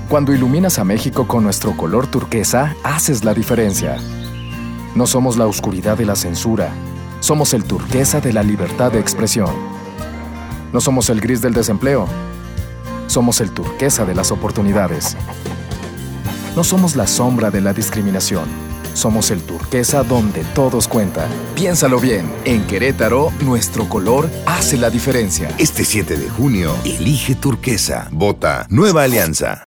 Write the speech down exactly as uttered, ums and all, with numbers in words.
Cuando iluminas a México con nuestro color turquesa, haces la diferencia. No somos la oscuridad de la censura, somos el turquesa de la libertad de expresión. No somos el gris del desempleo, somos el turquesa de las oportunidades. No somos la sombra de la discriminación, somos el turquesa donde todos cuentan. Piénsalo bien, en Querétaro, nuestro color hace la diferencia. Este siete de junio, elige turquesa. Vota Nueva Alianza.